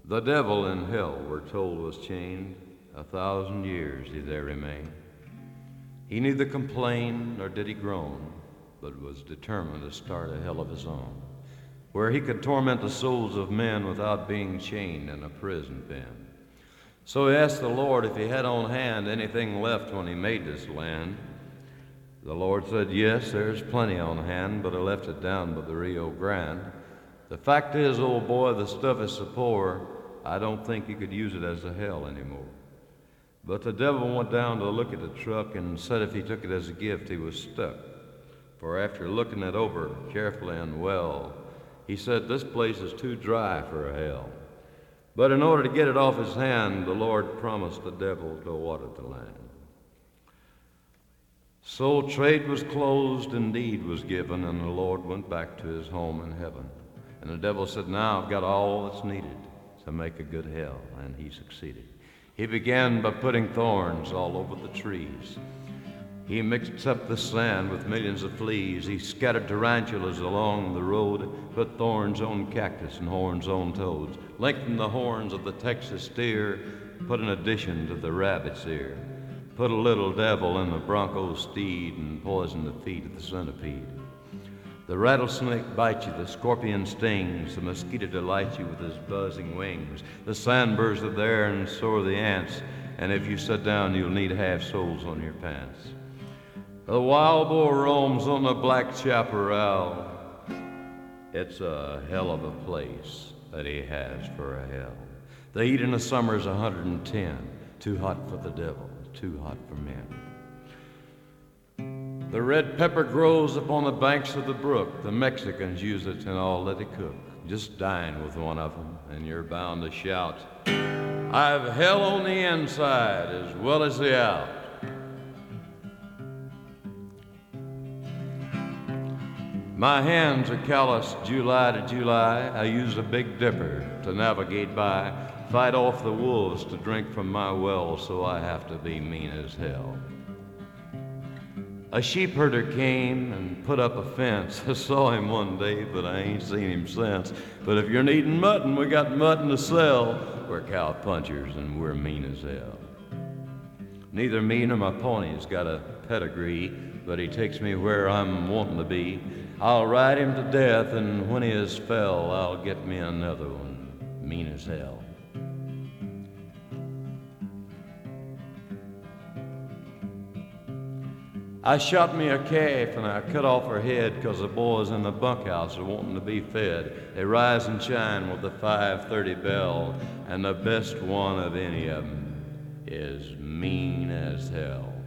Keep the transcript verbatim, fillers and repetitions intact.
The devil in hell, we're told, was chained. A thousand years he there remained. He neither complained nor did he groan, but was determined to start a hell of his own, where he could torment the souls of men without being chained in a prison pen. So he asked the Lord if he had on hand anything left when he made this land. The Lord said, yes, there's plenty on hand, but I left it down by the Rio Grande. The fact is, old boy, the stuff is so poor, I don't think you could use it as a hell anymore. But the devil went down to look at the truck and said if he took it as a gift, he was stuck. For after looking it over carefully and well, he said, this place is too dry for a hell. But in order to get it off his hand, the Lord promised the devil to water the land. So trade was closed and deed was given, and the Lord went back to his home in heaven. And the devil said, now I've got all that's needed to make a good hell, and he succeeded. He began by putting thorns all over the trees. He mixed up the sand with millions of fleas. He scattered tarantulas along the road, put thorns on cactus and horns on toads, lengthened the horns of the Texas steer, put an addition to the rabbit's ear, put a little devil in the bronco steed, and poisoned the feet of the centipede. The rattlesnake bites you, the scorpion stings, the mosquito delights you with his buzzing wings. The sandburrs are there and so are the ants, and if you sit down you'll need half soles on your pants. The wild boar roams on the black chaparral. It's a hell of a place that he has for a hell. The heat in the summer's one hundred ten, too hot for the devil, too hot for men. The red pepper grows upon the banks of the brook. The Mexicans use it in all that they cook. Just dine with one of them, and you're bound to shout, I've hell on the inside as well as the out. My hands are calloused July to July. I use a Big Dipper to navigate by, fight off the wolves to drink from my well, so I have to be mean as hell. A sheep herder came and put up a fence. I saw him one day, but I ain't seen him since. But if you're needing mutton, we got mutton to sell. We're cow punchers and we're mean as hell. Neither me nor my pony's got a pedigree, but he takes me where I'm wanting to be. I'll ride him to death, and when he is fell, I'll get me another one, mean as hell. I shot me a calf and I cut off her head, 'cause the boys in the bunkhouse are wanting to be fed. They rise and shine with the five thirty bell, and the best one of any of 'em is mean as hell.